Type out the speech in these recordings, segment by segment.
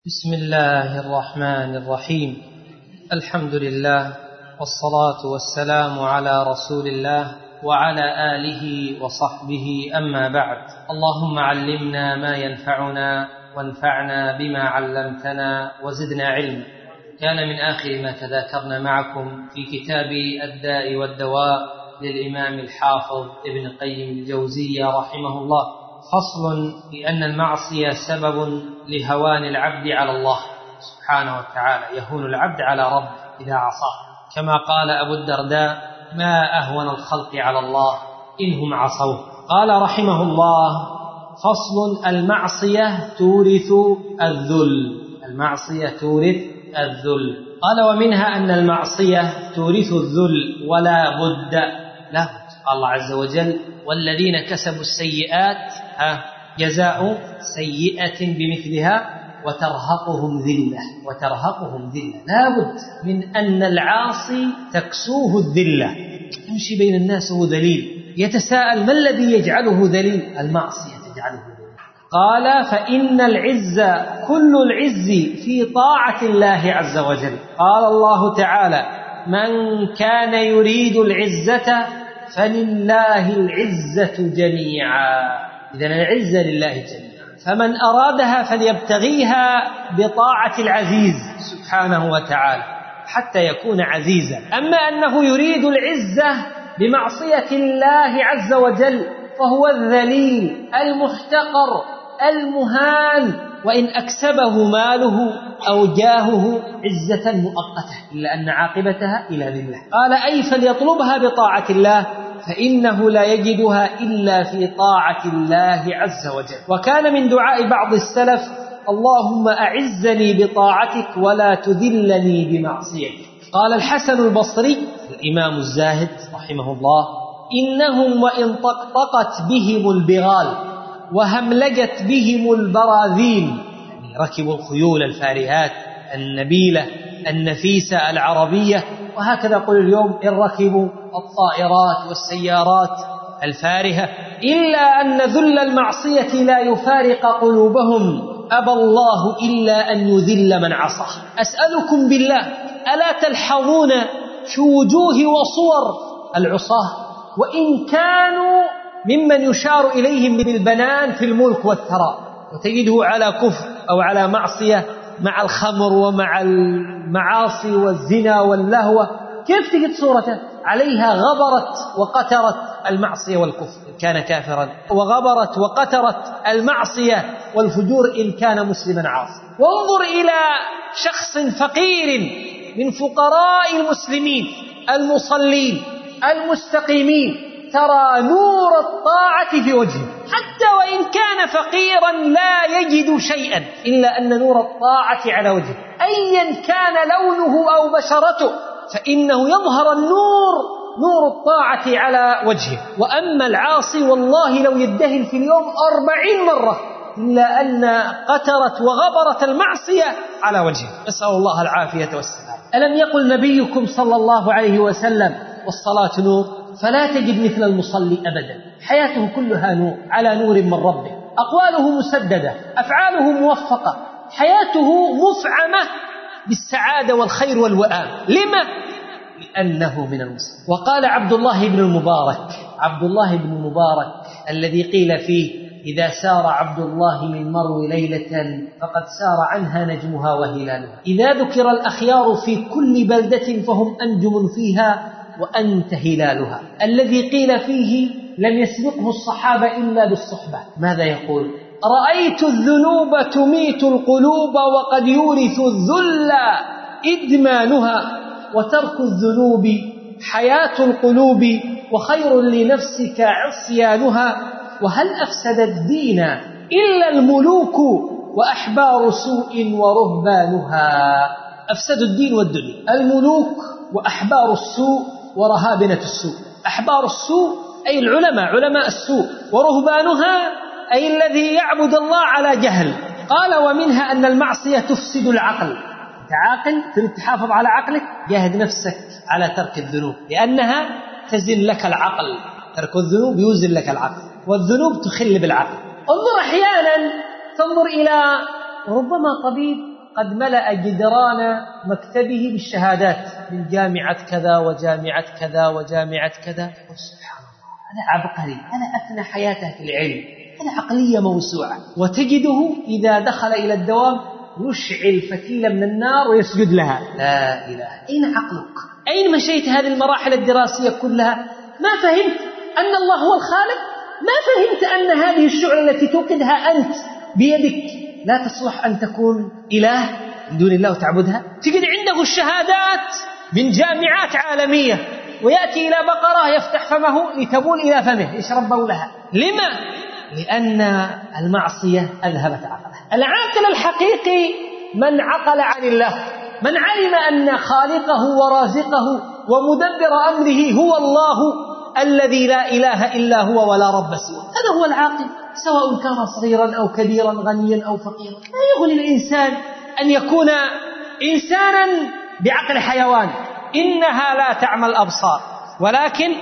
بسم الله الرحمن الرحيم. الحمد لله والصلاة والسلام على رسول الله وعلى آله وصحبه، أما بعد. اللهم علمنا ما ينفعنا وانفعنا بما علمتنا وزدنا علما. كان من آخر ما تذاكرنا معكم في كتاب الداء والدواء للإمام الحافظ ابن قيم الجوزية رحمه الله، فصل في أن المعصية سبب لهوان العبد على الله سبحانه وتعالى، يهون العبد على رب إذا عصاه، كما قال أبو الدرداء: ما أهون الخلق على الله إنهم عصوه. قال رحمه الله: فصل: المعصية تورث الذل. المعصية تورث الذل. قال: ومنها أن المعصية تورث الذل ولا بد له. قال الله عز وجل: والذين كسبوا السيئات جزاء سيئة بمثلها وترهقهم ذلة. لا بد من أن العاصي تكسوه الذلة، يمشي بين الناس وهو ذليل، يتساءل: ما الذي يجعله ذليل؟ المعصية تجعله ذليل. قال: فإن العز كل العز في طاعة الله عز وجل. قال الله تعالى: من كان يريد العزة فلله العزة جميعا. إذن العزة لله جميعا، فمن أرادها فليبتغيها بطاعة العزيز سبحانه وتعالى حتى يكون عزيزا. أما أنه يريد العزة بمعصية الله عز وجل فهو الذليل المحتقر المهان، وإن أكسبه ماله أو جاهه عزة مؤقتة إلا أن عاقبتها إلى ذلة. قال: أي فليطلبها بطاعة الله فإنه لا يجدها إلا في طاعة الله عز وجل. وكان من دعاء بعض السلف: اللهم أعزني بطاعتك ولا تذلني بمعصيتك. قال الحسن البصري الإمام الزاهد رحمه الله: إنهم وإن طقطقت بهم البغال وهملجت بهم البراذيل، يعني ركبوا الخيول الفارهات النبيلة النفيسة العربية، وهكذا قل اليوم إن ركبوا الطائرات والسيارات الفارهة، إلا أن ذل المعصية لا يفارق قلوبهم، أبى الله إلا أن يذل من عصاه. أسألكم بالله، ألا تلحظون في وجوه وصور العصاه وإن كانوا ممن يشار إليهم بالبنان في الملك والثراء، وتجده على كفر أو على معصية مع الخمر ومع المعاصي والزنا واللهوة، كيف تجد صورته؟ عليها غبرت وقترت المعصية والكفر إن كان كافرا، وغبرت وقترت المعصية والفجور إن كان مسلما عاصي. وانظر إلى شخص فقير من فقراء المسلمين المصلين المستقيمين، ترى نور الطاعة في وجهه، حتى وإن كان فقيرا لا يجد شيئا إلا أن نور الطاعة على وجهه، أيا كان لونه أو بشرته، فإنه يظهر النور، نور الطاعة على وجهه. وأما العاصي والله لو يدهن في اليوم 40 مرة إلا أن قترت وغبرت المعصية على وجهه، نسأل الله العافية والسلام. ألم يقل نبيكم صلى الله عليه وسلم: والصلاة نور؟ فلا تجد مثل المصلي أبدا، حياته كلها نور على نور من ربه، أقواله مسددة، أفعاله موفقة، حياته مفعمة بالسعادة والخير والوئام. لما؟ لأنه من المصلين. وقال عبد الله بن المبارك الذي قيل فيه: إذا سار عبد الله من مرو ليلة فقد سار عنها نجمها وهلالها. إذا ذكر الأخيار في كل بلدة فهم أنجم فيها وأنت هلالها. الذي قيل فيه: لم يسبقه الصحابة إلا بالصحبة. ماذا يقول؟ رأيت الذنوب تميت القلوب وقد يورث الذل إدمانها، وترك الذنوب حياة القلوب وخير لنفسك عصيانها. وهل أفسد الدين إلا الملوك وأحبار سوء ورهبانها. أفسدوا الدين والدنيا الملوك وأحبار السوء ورهابنة السوء. أحبار السوء أي العلماء، علماء السوء، ورهبانها أي الذي يعبد الله على جهل. قال: ومنها أن المعصية تفسد العقل. أنت عاقل تريد تحافظ على عقلك، جاهد نفسك على ترك الذنوب لأنها تزن لك العقل. ترك الذنوب يوزن لك العقل، والذنوب تخل بالعقل. انظر أحيانا تنظر إلى ربما طبيب قد ملأ جدران مكتبه بالشهادات من جامعة كذا وجامعة كذا وجامعة كذا. سبحان الله، هذا عبقري، هذا أثنى حياته في العلم، هذا عقلية موسوعة. وتجده إذا دخل إلى الدوام يشعل فتيلة من النار ويسجد لها. لا إله، أين عقلك؟ أين مشيت هذه المراحل الدراسية كلها؟ ما فهمت أن الله هو الخالق؟ ما فهمت أن هذه الشعلة التي توقدها أنت بيدك لا تصلح أن تكون إله من دون الله وتعبدها؟ تجد عنده الشهادات من جامعات عالمية، ويأتي إلى بقرة يفتح فمه لتبول إلى فمه يشرب بولها. لما؟ لأن المعصية أذهبت عقله. العاقل الحقيقي من عقل عن الله، من علم أن خالقه ورازقه ومدبر أمره هو الله الذي لا إله إلا هو ولا رب سواه. هذا هو العاقل، سواء كان صغيرا أو كبيرا، غنيا أو فقيرا. لا يغني الإنسان أن يكون إنسانا بعقل حيوان. إنها لا تعمى الأبصار ولكن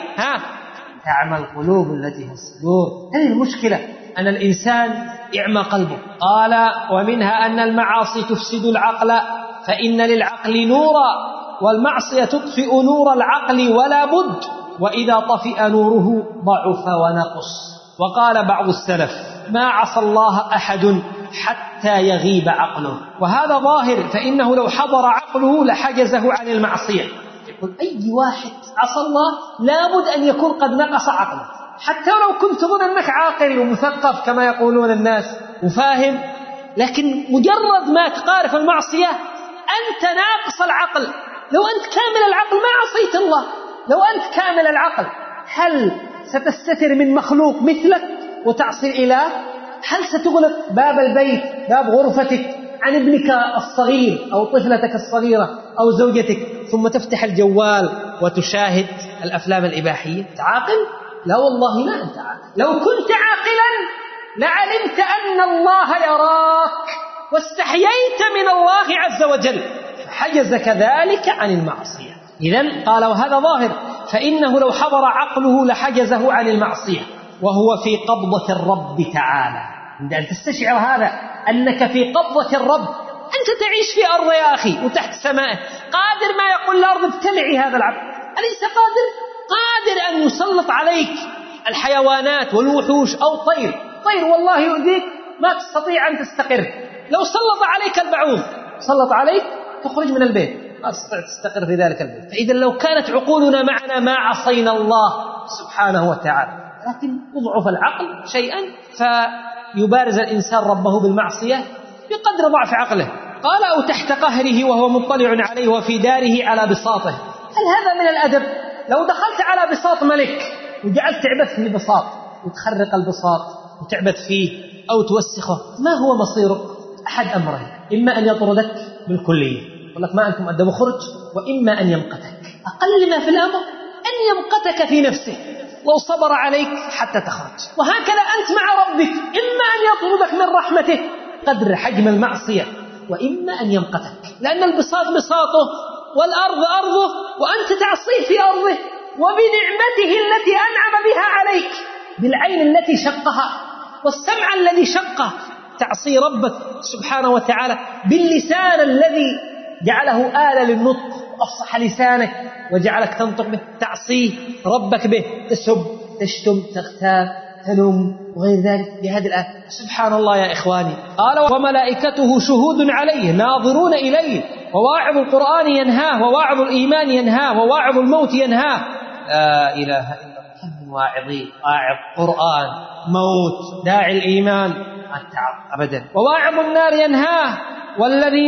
تعمى القلوب التي في الصدور. هذه المشكلة، أن الإنسان يعمى قلبه. قال ومنها أن المعاصي تفسد العقل، فإن للعقل نورا والمعصية تطفئ نور العقل ولا بد، وإذا طفئ نوره ضعف ونقص. وقال بعض السلف ما عصى الله أحد حتى يغيب عقله، وهذا ظاهر، فإنه لو حضر عقله لحجزه عن المعصية. يقول أي واحد عصى الله لابد أن يكون قد نقص عقله، حتى لو كنت تظن أنك عاقل ومثقف كما يقولون الناس وفاهم، لكن مجرد ما تقارف المعصية أنت ناقص العقل. لو أنت كامل العقل ما عصيت الله. لو أنت كامل العقل هل ستستتر من مخلوق مثلك وتعصي الإله؟ هل ستغلق باب البيت، باب غرفتك عن ابنك الصغير أو طفلتك الصغيرة أو زوجتك ثم تفتح الجوال وتشاهد الأفلام الإباحية؟ عاقل؟ لا والله لا أنت عاقل. لو كنت عاقلا لعلمت أن الله يراك واستحييت من الله عز وجل، فحجزك ذلك عن المعصية. إذن قال وهذا ظاهر، فإنه لو حضر عقله لحجزه عن المعصية، وهو في قبضة الرب تعالى. عند أن تستشعر هذا أنك في قبضة الرب، أنت تعيش في أرض يا أخي وتحت سمائه، قادر ما يقول الأرض ابتلعي هذا العبد، أليس قادر أن يسلط عليك الحيوانات والوحوش أو طير والله يؤذيك ما تستطيع أن تستقر. لو سلط عليك البعوض سلط عليك تخرج من البيت، ما تستطيع تستقر في ذلك البيت. فإذا لو كانت عقولنا معنا ما عصينا الله سبحانه وتعالى، لكن يضعف العقل شيئا فيبارز الإنسان ربه بالمعصية بقدر ضعف عقله. قال أو تحت قهره وهو مطلع عليه وفي داره على بساطه. هل هذا من الأدب؟ لو دخلت على بساط ملك وجعلت تعبث في البساط وتخرق البساط وتعبث فيه أو توسخه، ما هو مصيرك؟ أحد أمرين، إما أن يطردك بالكلية يقول لك ما أنتم أدب خرج، وإما أن يمقتك. أقل ما في الأمر أن يمقتك في نفسه لو صبر عليك حتى تخرج. وهكذا أنت مع ربك، إما أن يطردك من رحمته قدر حجم المعصية، وإما أن يمقتك، لأن البساط بساطه والأرض أرضه وأنت تعصيه في أرضه، وبنعمته التي أنعم بها عليك، بالعين التي شقها والسمع الذي شقه تعصي ربك سبحانه وتعالى، باللسان الذي جعله آلة للنطق وأفصح لسانك وجعلك تنطق به، تعصيه ربك به، تسب تشتم تغتاب تلوم وغير ذلك بهذه الآية. سبحان الله يا إخواني. قال وملائكته شهود عليه ناظرون إليه، وواعظ القرآن ينهاه، وواعظ الإيمان ينهاه، وواعظ الموت ينهاه. لا إله إلا الله. كم من واعظين، واعظ قرآن موت داعي الإيمان أبدا. وواعظ النار ينهاه، والذي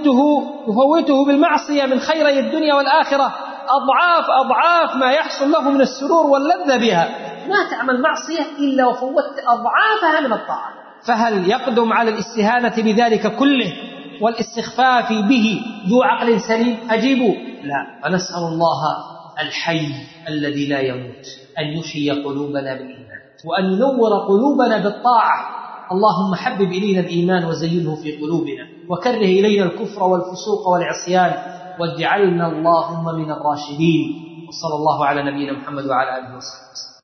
يفوته بالمعصية من خيري الدنيا والآخرة أضعاف ما يحصل له من السرور واللذة بها. ما تعمل معصية إلا وفوت أضعافها من الطاعة. فهل يقدم على الاستهانة بذلك كله والاستخفاف به ذو عقل سليم؟ أجيبوا لا. فنسأل الله الحي الذي لا يموت أن يحيي قلوبنا بالإيمان، وأن ينور قلوبنا بالطاعة. اللهم حبب إلينا الإيمان وزينه في قلوبنا، وكره إلينا الكفر والفسوق والعصيان، واجعلنا اللهم من الراشدين. وصلى الله على نبينا محمد وعلى آله وصحبه.